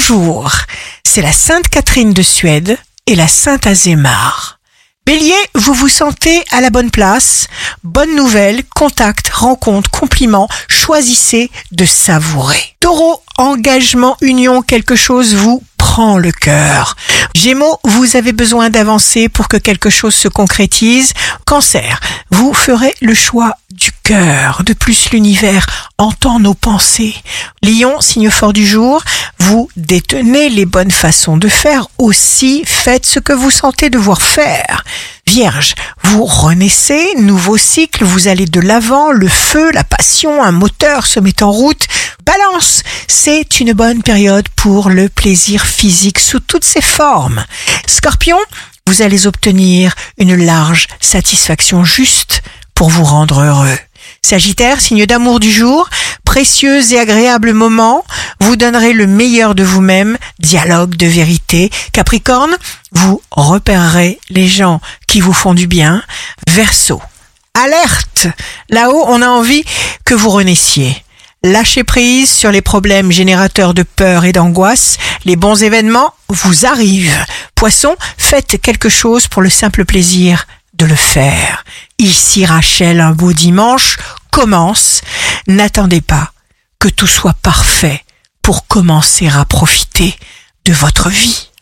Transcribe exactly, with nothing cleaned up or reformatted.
Bonjour, c'est la Sainte Catherine de Suède et la Sainte Azémar. Bélier, vous vous sentez à la bonne place. Bonne nouvelle, contact, rencontre, compliment, choisissez de savourer. Taureau, engagement, union, quelque chose vous prend le cœur. Gémeaux, vous avez besoin d'avancer pour que quelque chose se concrétise. Cancer, vous ferez le choix du cœur. De plus, l'univers entend nos pensées. Lion, signe fort du jour, vous détenez les bonnes façons de faire. Aussi, faites ce que vous sentez devoir faire. Vierge, vous renaissez, nouveau cycle, vous allez de l'avant, le feu, la passion, un moteur se met en route. Balance, c'est une bonne période pour le plaisir physique sous toutes ses formes. Scorpion, vous allez obtenir une large satisfaction juste pour vous rendre heureux. Sagittaire, signe d'amour du jour, précieux et agréable moment, vous donnerez le meilleur de vous-même, dialogue de vérité. Capricorne, vous repérerez les gens qui vous font du bien. Verseau, alerte, là-haut on a envie que vous renaissiez. Lâchez prise sur les problèmes générateurs de peur et d'angoisse. Les bons événements vous arrivent. Poisson, faites quelque chose pour le simple plaisir de le faire. Ici Rachel, un beau dimanche commence. N'attendez pas que tout soit parfait pour commencer à profiter de votre vie.